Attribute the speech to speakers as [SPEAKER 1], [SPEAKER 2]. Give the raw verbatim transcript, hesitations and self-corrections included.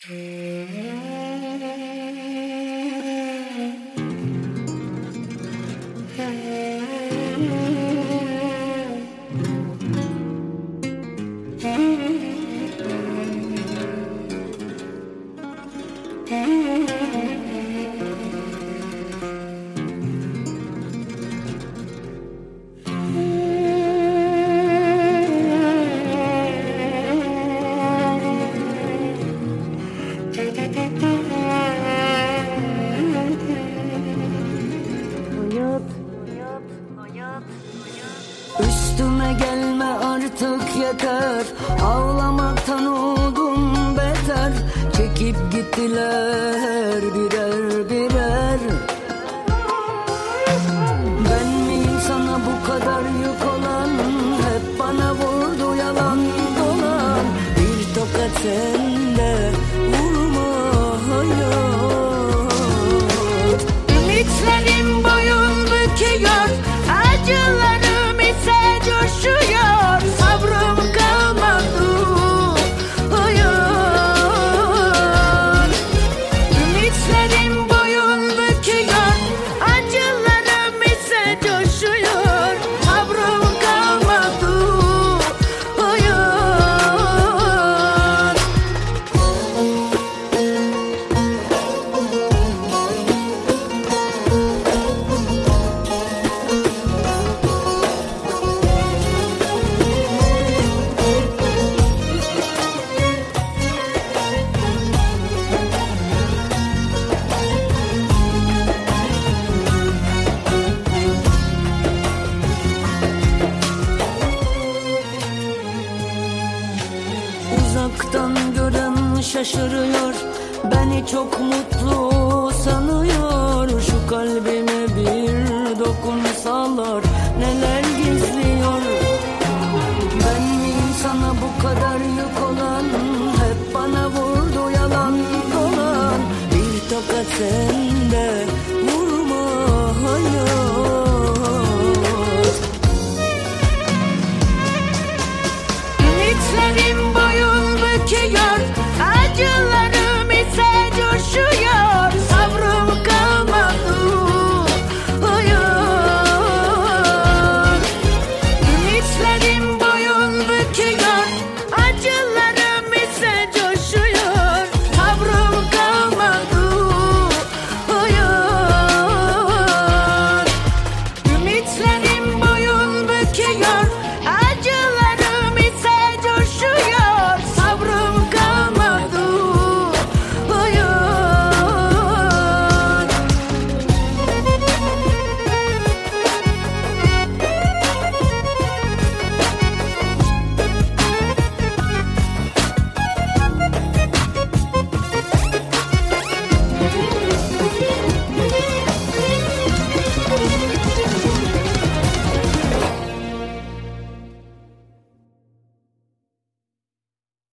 [SPEAKER 1] Üstüme gelme artık yeter, ağlamaktan oldum beter. Çekip gittiler birer birer. Ben miyim sana bu kadar yük olan? Hep bana vurdu yalan dolan. Bir tokat sende vurma hayat. Ümitlerim boyun büküyor, acılarım ise coşuyor. Sabrım kalmadı hayat. Ümitlerim boyun büküyor, acılarım ise coşuyor. Sabrım kalmadı hayat. Uzaktan gören şaşırıyor, beni çok mutlu sanıyor. Şu kalbime bir dokunsalar neler